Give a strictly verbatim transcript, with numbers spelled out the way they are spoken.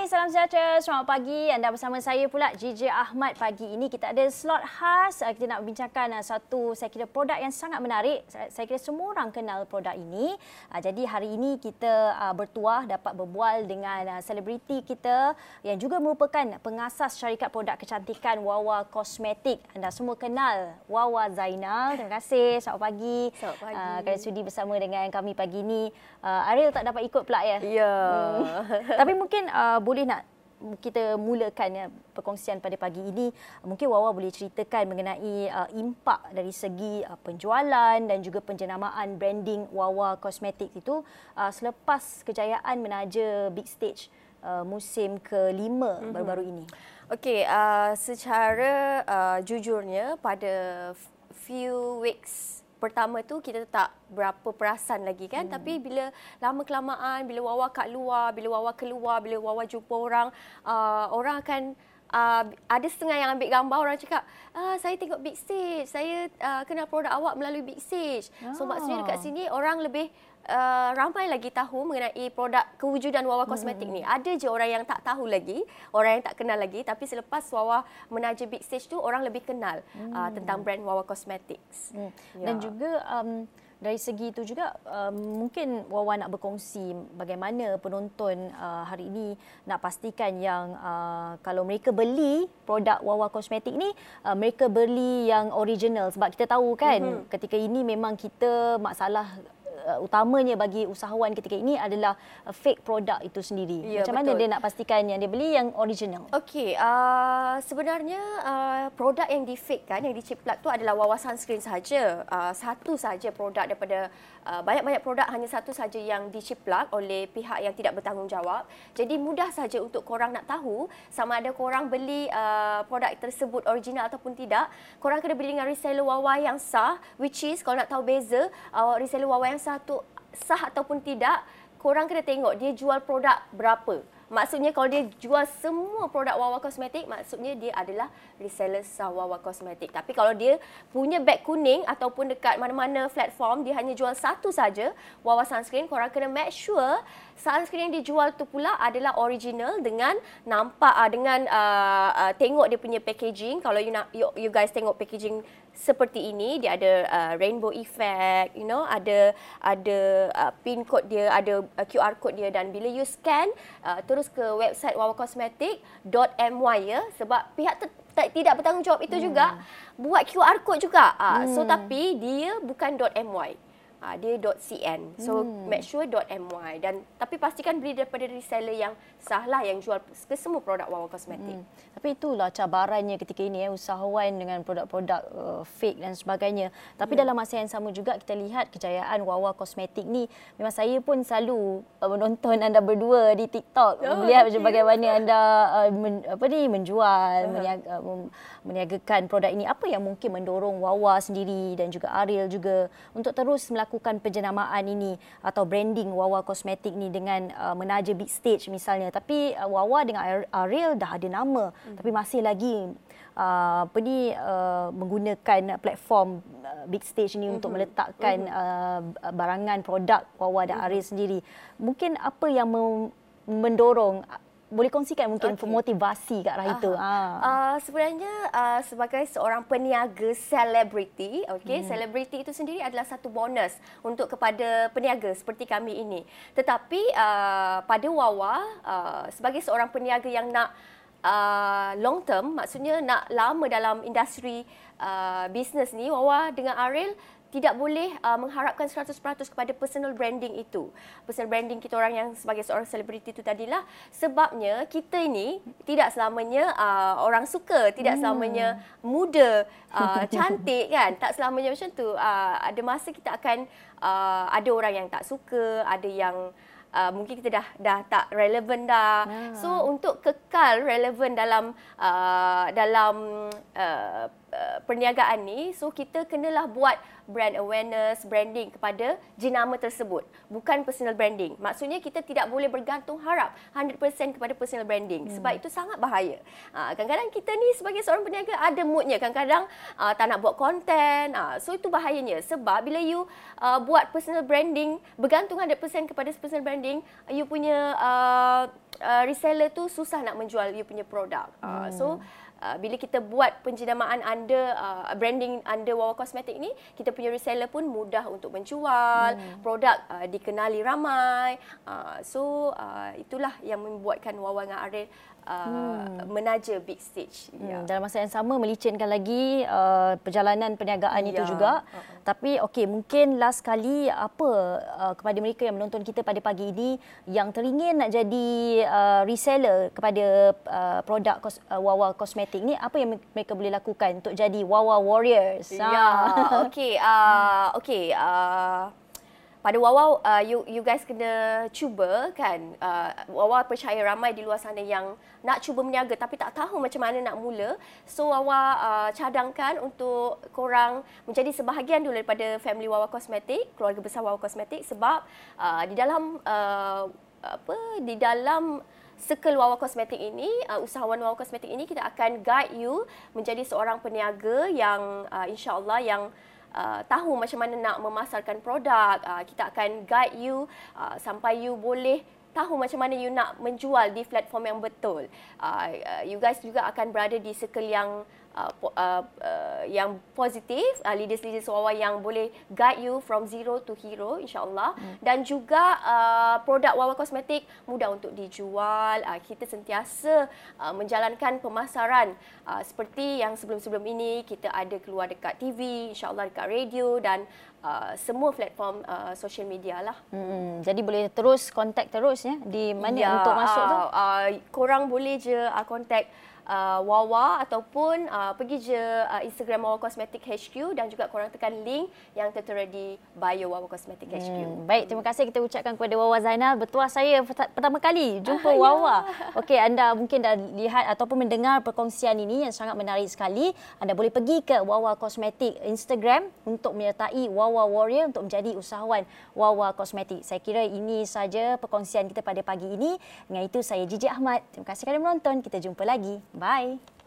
salam sejahtera. Selamat pagi. Anda bersama saya pula, J J Ahmad. Pagi ini kita ada slot khas. Kita nak bincangkan satu, saya kira, produk yang sangat menarik. Saya kira semua orang kenal produk ini. Jadi hari ini kita bertuah dapat berbual dengan selebriti kita yang juga merupakan pengasas syarikat produk kecantikan Wawa Cosmetic. Anda semua kenal Wawa Zainal. Terima kasih. Selamat pagi. Selamat pagi. Uh, kerana sudi bersama dengan kami pagi ini. Uh, Ariel tak dapat ikut pula ya? Ya. Hmm. Tapi mungkin uh, boleh nak kita mulakan ya, perkongsian pada pagi ini. Mungkin Wawa boleh ceritakan mengenai uh, impak dari segi uh, penjualan dan juga penjenamaan branding Wawa Cosmetic itu uh, selepas kejayaan menaja big stage uh, musim kelima mm-hmm. baru-baru ini. Okey, uh, secara uh, jujurnya pada few weeks pertama tu kita tak berapa perasan lagi kan, hmm. tapi bila lama kelamaan, bila Wawa kat luar, bila Wawa keluar, bila Wawa jumpa orang, uh, orang akan uh, ada setengah yang ambil gambar, orang cakap, ah, saya tengok big stage, saya uh, kenal produk awak melalui big stage. Oh. So maksudnya dekat sini orang lebih Uh, ramai lagi tahu mengenai produk kewujudan Wawa Cosmetic hmm. ni. Ada je orang yang tak tahu lagi, orang yang tak kenal lagi, tapi selepas Wawa menaja big stage tu, orang lebih kenal hmm. uh, tentang brand Wawa Cosmetics. Hmm. Ya. Dan juga um, dari segi itu juga um, mungkin Wawa nak berkongsi bagaimana penonton uh, hari ini nak pastikan yang uh, kalau mereka beli produk Wawa Cosmetic ni, uh, mereka beli yang original. Sebab kita tahu kan mm-hmm. ketika ini memang kita masalah Uh, utamanya bagi usahawan ketika ini adalah uh, fake produk itu sendiri. Ya, macam betul. Mana dia nak pastikan yang dia beli yang original? Okey, uh, sebenarnya uh, produk yang di fake kan, yang diciplak tu adalah Wawa sunscreen sahaja. Uh, satu sahaja produk daripada uh, banyak-banyak produk, hanya satu sahaja yang diciplak oleh pihak yang tidak bertanggungjawab. Jadi mudah saja untuk korang nak tahu sama ada korang beli uh, produk tersebut original ataupun tidak. Korang kena beli dengan reseller Wawa yang sah, which is kalau nak tahu beza uh, reseller Wawa yang sah tu sah ataupun tidak, korang kena tengok dia jual produk berapa. Maksudnya kalau dia jual semua produk Wawa Cosmetic, maksudnya dia adalah reseller sah Wawa Cosmetic. Tapi kalau dia punya beg kuning ataupun dekat mana-mana platform dia hanya jual satu saja Wawa sunscreen, korang kena make sure sunscreen yang dijual tu pula adalah original dengan nampak uh, dengan uh, uh, tengok dia punya packaging. Kalau you nak you, you guys tengok packaging seperti ini, dia ada uh, rainbow effect, you know, ada ada uh, pin code dia, ada uh, Q R code dia, dan bila you scan uh, terus ke website wawa cosmetic dot m y ya, sebab pihak ter- tidak bertanggungjawab itu hmm. juga buat Q R code juga. Uh, hmm. So tapi dia bukan .my. Uh, dia .cn. So hmm. make sure .my, dan tapi pastikan beli daripada reseller yang sah lah, yang jual ke semua produk Wawa Cosmetic. Hmm. Tapi itulah cabarannya ketika ini ya, usahawan dengan produk-produk uh, fake dan sebagainya. Tapi hmm. dalam masa yang sama juga kita lihat kejayaan Wawa Cosmetic ni, memang saya pun selalu uh, menonton anda berdua di TikTok, oh, melihat okay. bagaimana anda uh, men, apa ni menjual, uh-huh. meniaga, uh, meniagakan produk ini. Apa yang mungkin mendorong Wawa sendiri dan juga Ariel juga untuk terus melakukan penjenamaan ini atau branding Wawa Cosmetic ni dengan uh, menaja big stage misalnya? Tapi uh, Wawa dengan Ariel dah ada nama, hmm. tapi masih lagi uh, apa ni uh, menggunakan platform uh, big stage ni hmm. untuk meletakkan hmm. uh, barangan produk Wawa dan hmm. Ariel sendiri. Mungkin apa yang mem- mendorong, boleh kongsikan mungkin okay. motivasi kat arah itu? Ha. Uh, sebenarnya uh, sebagai seorang peniaga selebriti, okey, hmm. selebriti itu sendiri adalah satu bonus untuk kepada peniaga seperti kami ini. Tetapi uh, pada Wawa, uh, sebagai seorang peniaga yang nak uh, long term, maksudnya nak lama dalam industri uh, bisnes ni, Wawa dengan Ariel tidak boleh uh, mengharapkan seratus peratus kepada personal branding itu. Personal branding kita orang yang sebagai seorang selebriti itu tadilah. Sebabnya kita ini tidak selamanya uh, orang suka, tidak selamanya muda, uh, cantik kan. Tak selamanya macam tu. Uh, ada masa kita akan uh, ada orang yang tak suka, ada yang Uh, mungkin kita dah dah tak relevan dah. Ah. So untuk kekal relevan dalam uh, dalam uh, perniagaan ni, so kita kenalah buat brand awareness, branding kepada jenama tersebut. Bukan personal branding. Maksudnya kita tidak boleh bergantung harap one hundred percent kepada personal branding. Hmm. Sebab itu sangat bahaya. Uh, kadang-kadang kita ni sebagai seorang peniaga ada moodnya. Kadang-kadang uh, tak nak buat konten. Uh, so itu bahayanya. Sebab bila you uh, buat personal branding, bergantung one hundred percent kepada personal branding, you punya uh, uh, reseller tu susah nak menjual you punya produk. Uh, hmm. So Uh, bila kita buat penjenamaan under uh, branding under Wawa Kosmetik ni, kita punya reseller pun mudah untuk menjual, hmm. produk uh, dikenali ramai. Uh, so uh, itulah yang membuatkan Wawa dengan Ariel uh, hmm. menaja big stage. Hmm. Ya. Dalam masa yang sama melicinkan lagi uh, perjalanan perniagaan ya. itu juga. Uh-huh. Tapi okey, mungkin last kali apa uh, kepada mereka yang menonton kita pada pagi ini yang teringin nak jadi uh, reseller kepada uh, produk kos, uh, Wawa Kosmetik ni, apa yang mereka boleh lakukan untuk jadi Wawa Warriors? Ya, okey, uh, okey. Uh, pada Wawa, uh, you you guys kena cuba kan. Uh, Wawa percaya ramai di luar sana yang nak cuba berniaga tapi tak tahu macam mana nak mula. So Wawa uh, cadangkan untuk korang menjadi sebahagian dulu daripada family Wawa Kosmetik, keluarga besar Wawa Kosmetik, sebab uh, di dalam uh, apa di dalam circle Wawa Kosmetik ini, uh, usahawan Wawa Kosmetik ini, kita akan guide you menjadi seorang peniaga yang uh, insya-Allah yang Uh, tahu macam mana nak memasarkan produk. Uh, kita akan guide you uh, sampai you boleh tahu macam mana you nak menjual di platform yang betul. Uh, uh, you guys juga akan berada di circle yang Uh, uh, uh, yang positif, uh, leaders-leaders Wawa yang boleh guide you from zero to hero, insyaAllah. Hmm. Dan juga uh, produk Wawa Kosmetik mudah untuk dijual. Uh, kita sentiasa uh, menjalankan pemasaran uh, seperti yang sebelum-sebelum ini. Kita ada keluar dekat T V, insyaAllah dekat radio dan uh, semua platform uh, social media lah. Hmm. Jadi boleh terus kontak terus ya di mana ya, untuk masuk uh, tu? Uh, korang boleh je uh, kontak Uh, Wawa ataupun uh, pergi je uh, Instagram Wawa Kosmetik H Q dan juga korang tekan link yang tertera di bio Wawa Kosmetik H Q. Hmm, baik, terima kasih kita ucapkan kepada Wawa Zainal. Bertuah saya pertama kali jumpa uh, Wawa. Ya. Okey, anda mungkin dah lihat ataupun mendengar perkongsian ini yang sangat menarik sekali. Anda boleh pergi ke Wawa Kosmetik Instagram untuk menyertai Wawa Warrior untuk menjadi usahawan Wawa Kosmetik. Saya kira ini saja perkongsian kita pada pagi ini. Dengan itu saya Gigi Ahmad. Terima kasih kerana menonton. Kita jumpa lagi. Bye.